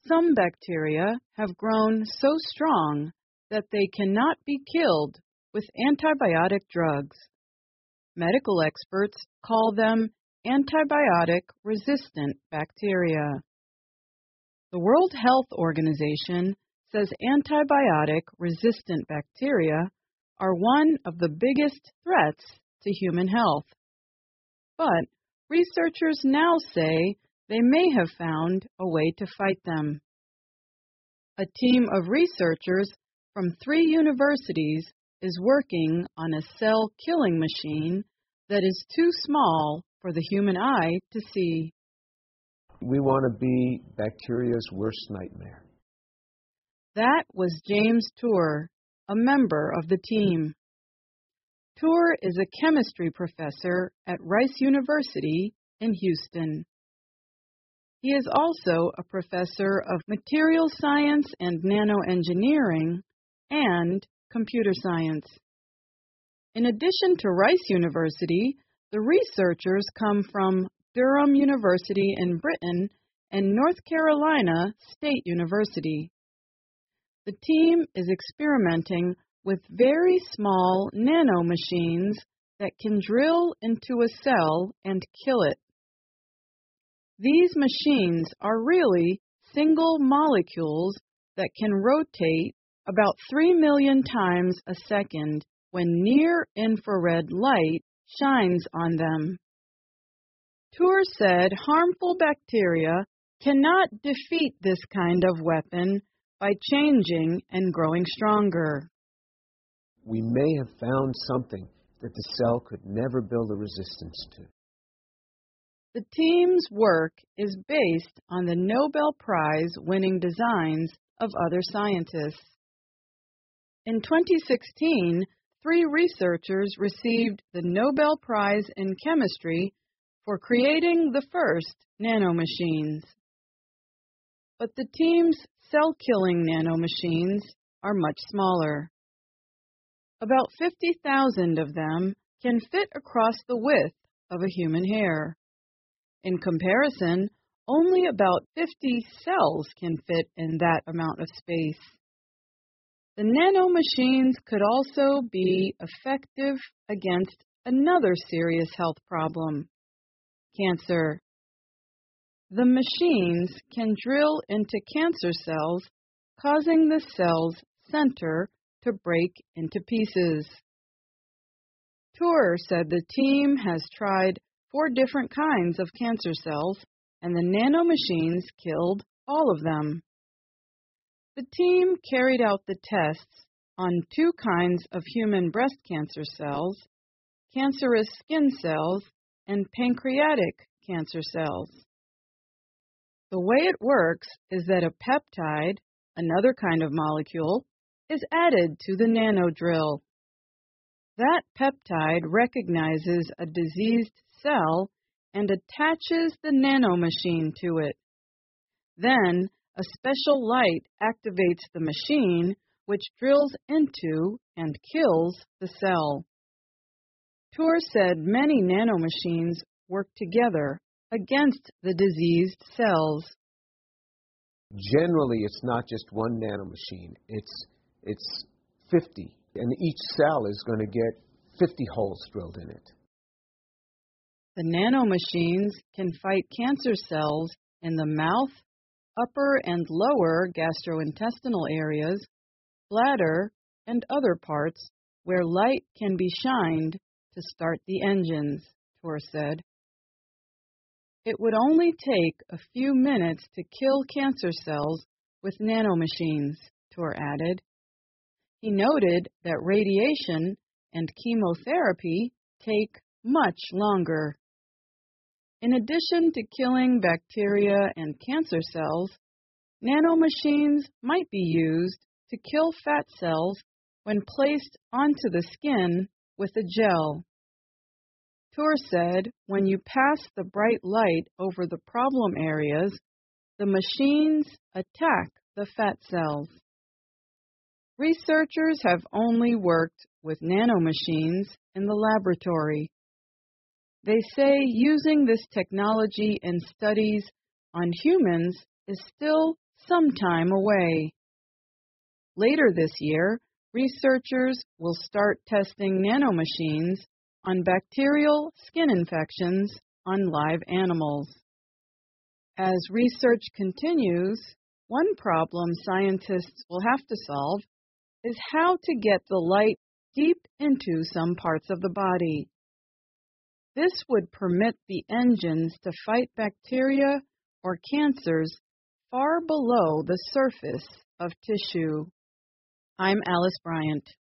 Some bacteria have grown so strong that they cannot be killed with antibiotic drugs. Medical experts call them antibiotic-resistant bacteria. The World Health Organization says antibiotic-resistant bacteria are one of the biggest threats to human health. But researchers now say they may have found a way to fight them. A team of researchers from 3 universities is working on a cell-killing machine that is too small for the human eye to see. We want to be bacteria's worst nightmare. That was James Tour, a member of the team. Tour is a chemistry professor at Rice University in Houston. He is also a professor of material science and nanoengineering and computer science. In addition to Rice University, the researchers come from Durham University in Britain and North Carolina State University. The team is experimenting with very small nanomachines that can drill into a cell and kill it. These machines are really single molecules that can rotate about 3 million times a second when near-infrared light shines on them. Tour said harmful bacteria cannot defeat this kind of weapon by changing and growing stronger. We may have found something that the cell could never build a resistance to. The team's work is based on the Nobel Prize-winning designs of other scientists. In 2016, 3 researchers received the Nobel Prize in Chemistry for creating the first nanomachines. But the team's cell-killing nanomachines are much smaller. About 50,000 of them can fit across the width of a human hair. In comparison, only about 50 cells can fit in that amount of space. The nanomachines could also be effective against another serious health problem: cancer. The machines can drill into cancer cells, causing the cell's center to break into pieces. Tour said the team has tried 4 different kinds of cancer cells, and the nanomachines killed all of them. The team carried out the tests on 2 kinds of human breast cancer cells, cancerous skin cells, and pancreatic cancer cells. The way it works is that a peptide, another kind of molecule, is added to the nanodrill. That peptide recognizes a diseased cell and attaches the nanomachine to it. Then, a special light activates the machine, which drills into and kills the cell. Tour said many nanomachines work together against the diseased cells. Generally, it's not just one nanomachine. It's 50, and each cell is going to get 50 holes drilled in it. The nanomachines can fight cancer cells in the mouth, upper and lower gastrointestinal areas, bladder, and other parts where light can be shined to start the engines, Tour said. It would only take a few minutes to kill cancer cells with nanomachines, Tour added. He noted that radiation and chemotherapy take much longer. In addition to killing bacteria and cancer cells, nanomachines might be used to kill fat cells when placed onto the skin with a gel. Tour said when you pass the bright light over the problem areas, the machines attack the fat cells. Researchers have only worked with nanomachines in the laboratory. They say using this technology in studies on humans is still some time away. Later this year, researchers will start testing nanomachines on bacterial skin infections on live animals. As research continues, one problem scientists will have to solve is how to get the light deep into some parts of the body. This would permit the engines to fight bacteria or cancers far below the surface of tissue. I'm Alice Bryant.